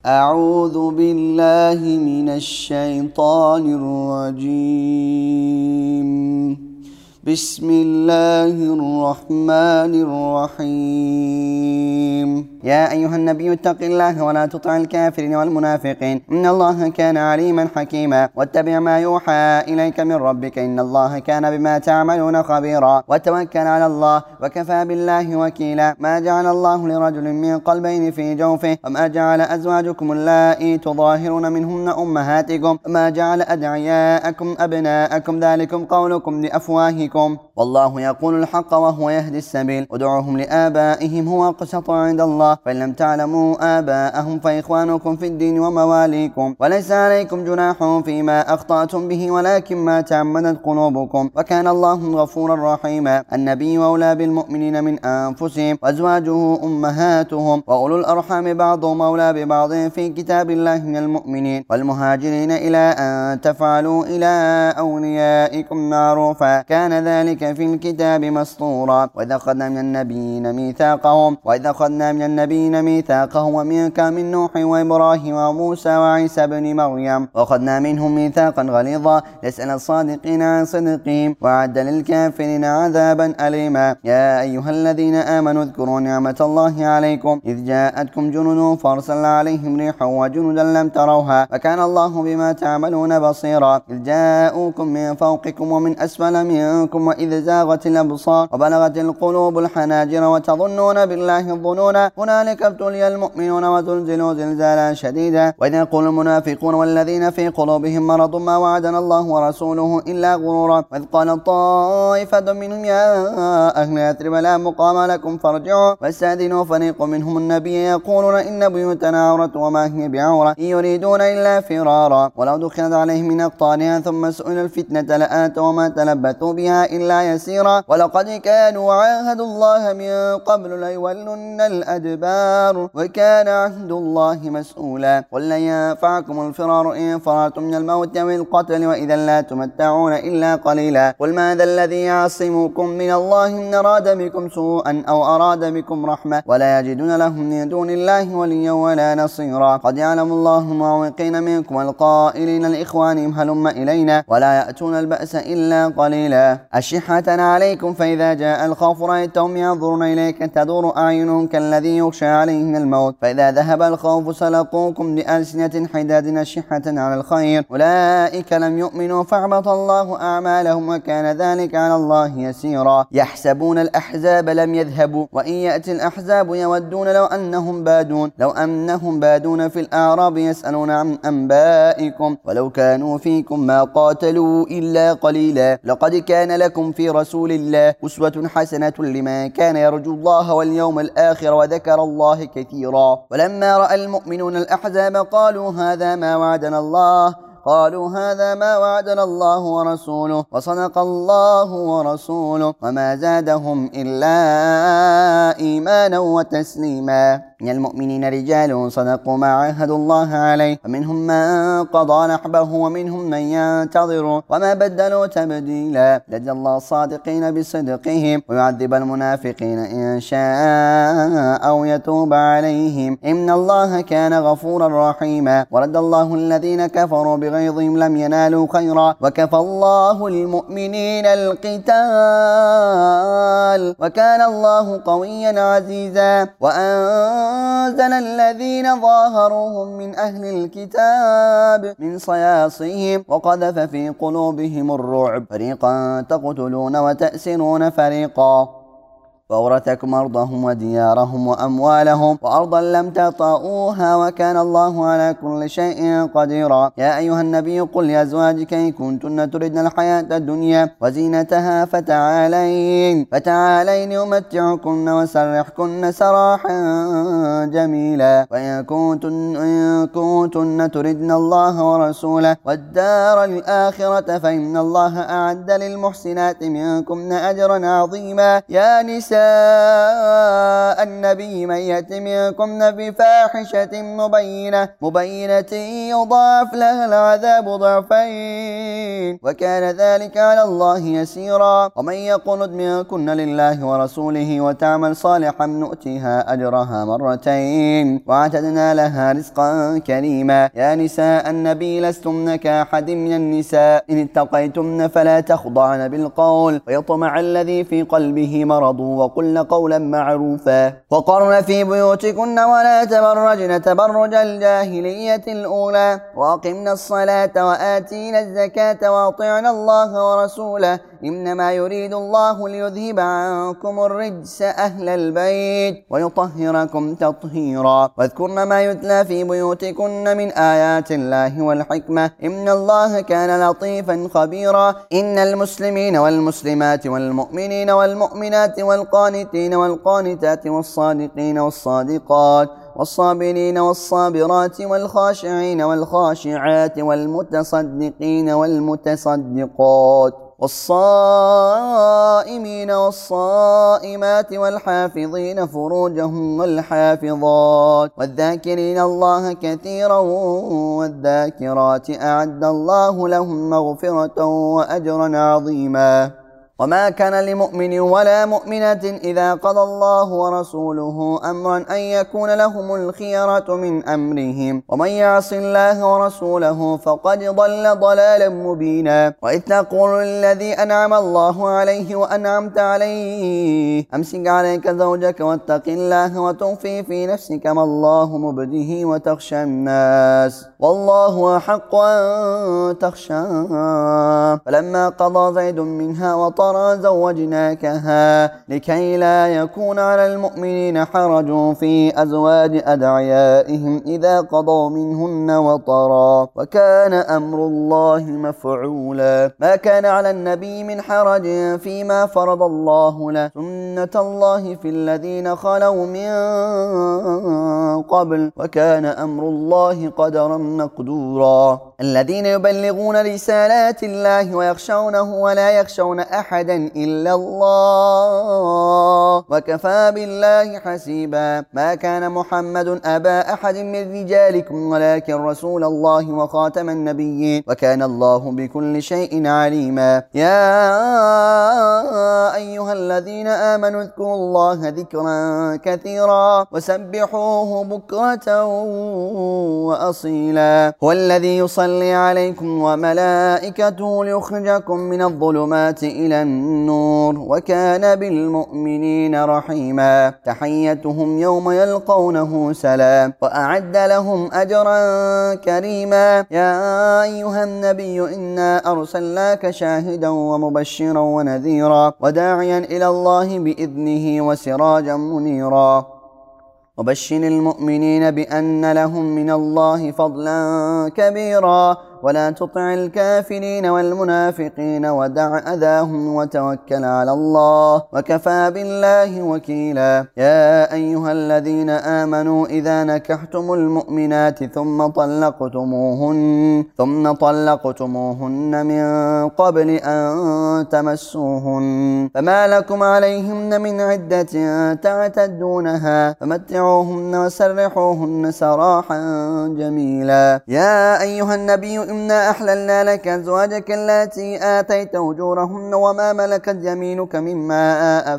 أعوذ بالله من الشيطان الرجيم. بسم الله الرحمن الرحيم. يا أيها النبي اتق الله ولا تطع الكافرين والمنافقين إن الله كان عليما حكيما واتبع ما يوحى إليك من ربك إن الله كان بما تعملون خبيرا وتوكل على الله وكفى بالله وكيلا. ما جعل الله لرجل من قلبين في جوفه وما جعل أزواجكم اللائي تظاهرون منهن أمهاتكم وما جعل أدعياءكم أبناءكم ذلكم قولكم بأفواهكم والله يقول الحق وهو يهدي السبيل. ادعوهم لآبائهم هو أقسط عند الله فإن لم تعلموا آباءهم فإخوانكم في الدين ومواليكم وليس عليكم جناح فيما أخطأتم به ولكن ما تعمدت قلوبكم وكان الله غفورا رحيما. النبي أولى بالمؤمنين من أنفسهم وأزواجه أمهاتهم وأولو الأرحام بعضهم أولى ببعض في كتاب الله من المؤمنين والمهاجرين إلى أن تفعلوا إلى أوليائكم معروفا كان ذلك في الكتاب مسطورا. وإذا أخذنا من النبيين ميثاقهم ومنك من نوح وإبراهيم وموسى وعيسى بن مريم وأخذنا منهم ميثاقا غليظا يسأل الصادقين عن صدقهم وأعد للكافرين عذابا أليما. يا أيها الذين آمنوا اذكروا نعمة الله عليكم إذ جاءتكم جنود فأرسلنا عليهم ريحا وجنودا لم تروها وكان الله بما تعملون بصيرا. إذ جاءوكم من فوقكم ومن أسفل منكم وإذ زاغت الأبصار وبلغت القلوب الحناجر وتظنون بالله الظنون هنالك ابتلي المؤمنون وزلزلوا زلزالا شديدا. وإذ يقول المنافقون والذين في قلوبهم مرض ما وعدنا الله ورسوله إلا غرورا. وإذ قال طائفة منهم يا أهل يثرب لا مقام لكم فارجعوا واستأذنوا فريق منهم النبي يقولون إن بيوتنا عورة وما هي بعورة إن يريدون إلا فرارا ولو دخلت عليهم من أقطارها ثم سئلوا الفتنة لآتوا وما تلبثوا بها إلا يسيرا. ولقد كانوا عاهدوا الله من قبل ليولن الأدبار وكان عهد الله مسؤولا. قل لن ينفعكم الفرار إن فررتم من الموت أو القتل وإذا لا تمتعون إلا قليلا. قل ماذا الذي يعصمكم من الله إن أراد بكم سوءا أو أراد بكم رحمة ولا يجدون لهم من دون الله وليا ولا نصيرا. قد يعلم الله المعوقين منكم والقائلين لإخوانهم هلم إلينا ولا يأتون البأس إلا قليلا. أشحة عليكم فإذا جاء الخوف رأيتهم ينظرون إليك تدور أعينهم كالذي يغشى عليه من الموت فإذا ذهب الخوف سلقوكم بألسنة حداد أشحة على الخير أولئك لم يؤمنوا فاحبط الله أعمالهم وكان ذلك على الله يسيرا. يحسبون الأحزاب لم يذهبوا وإن يأتي الأحزاب يودون لو أنهم بادون في الأعراب يسألون عن أنبائكم ولو كانوا فيكم ما قاتلوا إلا قليلا. لقد كان لكم في رسول الله أسوة حسنة لمن كان يرجو الله واليوم الآخر وذكر الله كثيرا. ولما رأى المؤمنون الأحزاب قالوا هذا ما وعدنا الله ورسوله وصدق الله ورسوله وما زادهم إلا إيمانا وتسليما. من المؤمنين رجال صدقوا ما عاهدوا الله عليه فمنهم من قضى نحبه ومنهم من ينتظر وما بدلوا تبديلا. جزى الله الصادقين بصدقهم ويعذب المنافقين إن شاء أو يتوب عليهم إن الله كان غفورا رحيما. ورد الله الذين كفروا بغيظهم لم ينالوا خيرا وكفى الله المؤمنين القتال وكان الله قويا عزيزا. وأنزل الذين ظاهروهم من أهل الكتاب من صياصيهم وقذف في قلوبهم الرعب فريقا تقتلون وتأسرون فريقا وأورثكم أرضهم وديارهم وأموالهم وأرضا لم تطئوها وكان الله على كل شيء قديرا. يا أيها النبي قل لأزواجك إن كنتن تردن الحياة الدنيا وزينتها فتعالين أمتعكن وسرحكن سراحا جميلا. وإن كنتن تردن الله ورسوله والدار الآخرة فإن الله أعد للمحسنات منكن أجرا عظيما. يا نساء نساء النبي من يأت منكن بفاحشة مبينة يضاعف لها العذاب ضعفين وكان ذلك على الله يسيرا. ومن يقنت منكن لله ورسوله وتعمل صالحا نؤتها أجرها مرتين وأعتدنا لها رزقا كريما. يا نساء النبي لستن كأحد من النساء إن اتقيتن فلا تخضعن بالقول ويطمع الذي في قلبه مرض وقلن قولا معروفا وقرن في بيوتكن ولا تبرجن تبرج الجاهلية الأولى وأقمنا الصلاة وآتينا الزكاة وأطعنا الله ورسوله إنما يريد الله ليذهب عنكم الرجس أهل البيت ويطهركم تطهيرا. واذكرن ما يتلى في بيوتكن من آيات الله والحكمة إن الله كان لطيفا خبيرا. إن المسلمين والمسلمات والمؤمنين والمؤمنات والقانتين والقانتات والصادقين والصادقات والصابرين والصابرات والخاشعين والخاشعات والمتصدقين والمتصدقات والصائمين والصائمات والحافظين فروجهم والحافظات والذاكرين الله كثيرا والذاكرات أعد الله لهم مغفرة وأجرا عظيما. وما كان لمؤمن ولا مؤمنة إذا قضى الله ورسوله أمرا أن يكون لهم الخيرة من أمرهم ومن يعص الله ورسوله فقد ضل ضلالا مبينا. وإذ تقول للذي أنعم الله عليه وأنعمت عليه أمسك عليك زوجك واتق الله وتخفي في نفسك ما الله مبده وتخشى الناس والله أحق أن تخشاه. فلما قضى زيد منها وطرا زوجناكها لكي لا يكون على المؤمنين حرج في أزواج أدعيائهم إذا قضوا منهن وطرا وكان أمر الله مفعولا. ما كان على النبي من حرج فيما فرض الله له سنة الله في الذين خلوا من قبل وكان أمر الله قدرا مقدورا. الذين يبلغون رسالات الله ويخشونه ولا يخشون أحدا إلا الله وكفى بالله حسيبا. ما كان محمد أبا أحد من رجالكم ولكن رسول الله وخاتم النبيين وكان الله بكل شيء عليما. يا أيها الذين آمنوا اذكروا الله ذكرا كثيرا وسبحوه بكرة وأصيلا. هو الذي يصلي عليكم وملائكته ليخرجكم من الظلمات إلى النور وكان بالمؤمنين رحيما. تحيتهم يوم يلقونه سلام وأعد لهم أجرا كريما. يا أيها النبي إنا أرسلناك شاهدا ومبشرا ونذيرا وداعيا إلى الله بإذنه وسراجا منيرا. وبشر المؤمنين بأن لهم من الله فضلا كبيرا ولا تطع الكافرين والمنافقين ودع أذاهم وتوكل على الله وكفى بالله وكيلا. يا أيها الذين آمنوا إذا نكحتم المؤمنات ثم طلقتموهن من قبل أن تمسوهن فما لكم عليهن من عدة تعتدونها فمتعوهن وسرحوهن سراحا جميلا. يا أيها النبي إنا أحللنا لك أزواجك التي آتيت أجورهن وما ملكت يمينك مما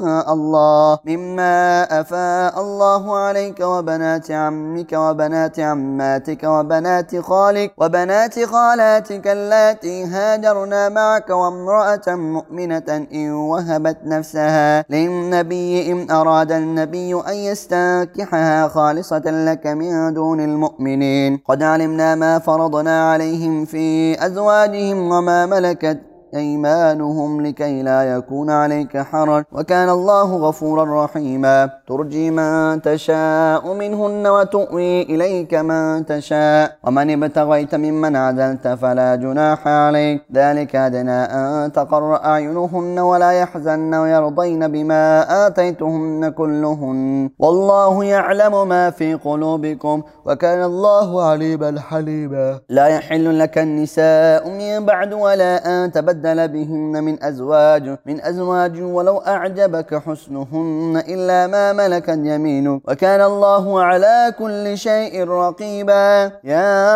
أفاء الله عليك وبنات عمك وبنات عماتك وبنات خالك وبنات خالاتك اللاتي هاجرنا معك وامرأة مؤمنة إن وهبت نفسها للنبي إن أراد النبي أن يستنكحها خالصة لك من دون المؤمنين. قد علمنا ما فرضنا عليهم في أزواجهم وما ملكت أيمانهم لكي لا يكون عليك حرج وكان الله غفورا رحيما. ترجي من تشاء منهن وتؤوي إليك من تشاء ومن ابتغيت ممن عدلت فلا جناح عليك ذلك أدنى أن تقر أعينهن ولا يحزن ويرضين بما آتيتهن كلهن والله يعلم ما في قلوبكم وكان الله عليما حليما. لا يحل لك النساء من بعد ولا أن تبدل تبدل بهن من أزواج ولو أعجبك حسنهن إلا ما ملكت يمينك وكان الله على كل شيء رقيبا. يا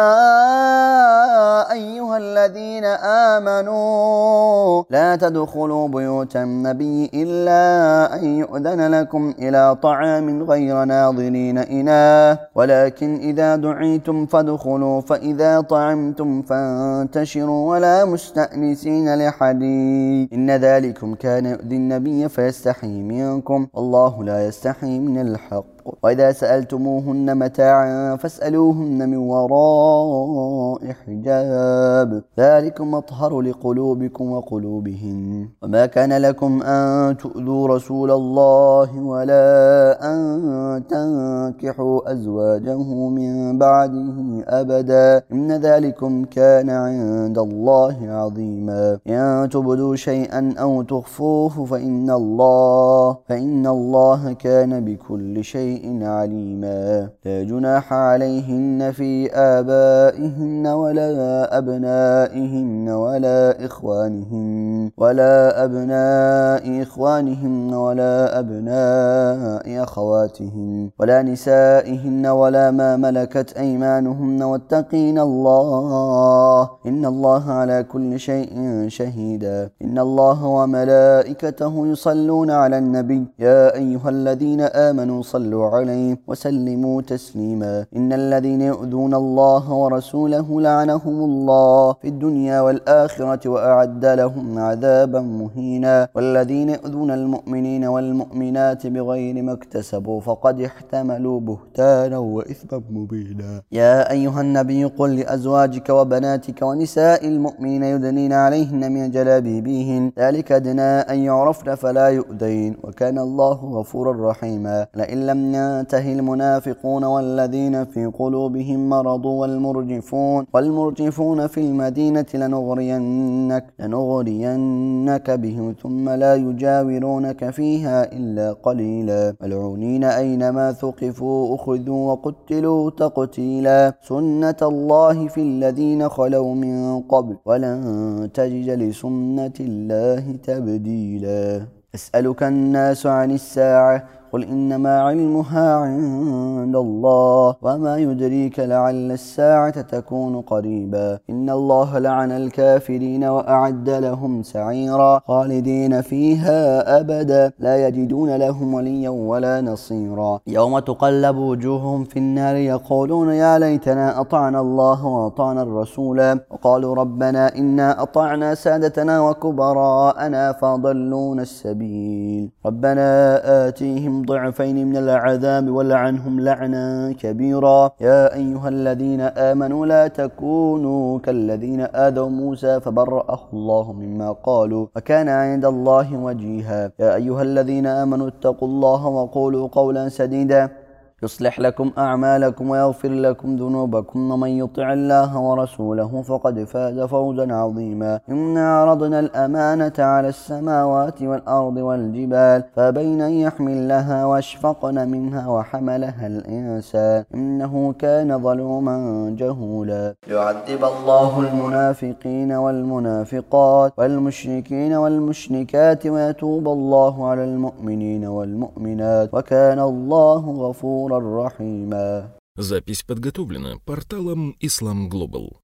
أيها الذين آمنوا لا تدخلوا بيوت النبي إلا أن يؤذن لكم إلى طعام غير ناظرين إناه ولكن إذا دعيتم فادخلوا فإذا طعمتم فانتشروا ولا مستأنسين لحديث إن ذلكم كان يؤذي النبي فيستحي منكم والله لا يستحي من الحق. وإذا سألتموهن متاعا فاسألوهن من وراء حجاب ذلكم أطهر لقلوبكم وقلوبهن. وما كان لكم أن تؤذوا رسول الله ولا أن تنكحوا أزواجه من بعده أبدا إن ذلكم كان عند الله عظيما. إن تبدوا شيئا أو تخفوه فإن الله كان بكل شيء عليما. لا جناح عليهن في آبائهن ولا أبنائهن ولا أبناء إخوانهن ولا أبناء أخواتهن ولا نسائهن ولا ما ملكت أيمانهن واتقين الله إن الله على كل شيء شهيدا. إن الله وملائكته يصلون على النبي يا أيها الذين آمنوا صلوا عليه وسلموا تسليما. إن الذين يؤذون الله ورسوله لعنهم الله في الدنيا والآخرة وأعد لهم عذابا مهينا. والذين يؤذون المؤمنين والمؤمنات بغير ما اكتسبوا فقد احتملوا بهتانا وإثما مبينا. يا أيها النبي قل لأزواجك وبناتك ونساء المؤمنين يدنين عليهن من جلابيبهن ذلك أدنى أن يعرفن فلا يؤذين وكان الله غفورا رحيما. لئن لم ينته المنافقون والذين في قلوبهم مرض والمرجفون في المدينة لنغرينك بهم ثم لا يجاورونك فيها إلا قليلا. ملعونين أينما ثقفوا أخذوا وقتلوا تقتيلا. سنة الله في الذين خلوا من قبل ولن تجد لسنة الله تبديلا. يسألك الناس عن الساعة قل إنما علمها عند الله وما يدريك لعل الساعة تكون قريبا. إن الله لعن الكافرين وأعد لهم سعيرا خالدين فيها أبدا لا يجدون لهم وليا ولا نصيرا. يوم تقلب وجوههم في النار يقولون يا ليتنا أطعنا الله وأطعنا الرسول وقالوا ربنا إنا أطعنا سادتنا وكبراءنا فضلونا السبيل ربنا آتيهم ضعفين من العذاب ولعنهم لعنا كبيرا. يا أيها الذين آمنوا لا تكونوا كالذين آذوا موسى فبرأه الله مما قالوا وكان عند الله وجيها. يا أيها الذين آمنوا اتقوا الله وقولوا قولا سديدا يصلح لكم أعمالكم ويغفر لكم ذنوبكم ومن يطع الله ورسوله فقد فاز فوزا عظيما. إنا عرضنا الأمانة على السماوات والأرض والجبال فأبين أن يحملنها واشفقن منها وحملها الإنسان إنه كان ظلوما جهولا. يعذب الله المنافقين والمنافقات والمشركين والمشركات ويتوب الله على المؤمنين والمؤمنات وكان الله غفورا رحيما. Запись подготовлена порталом Islam Global.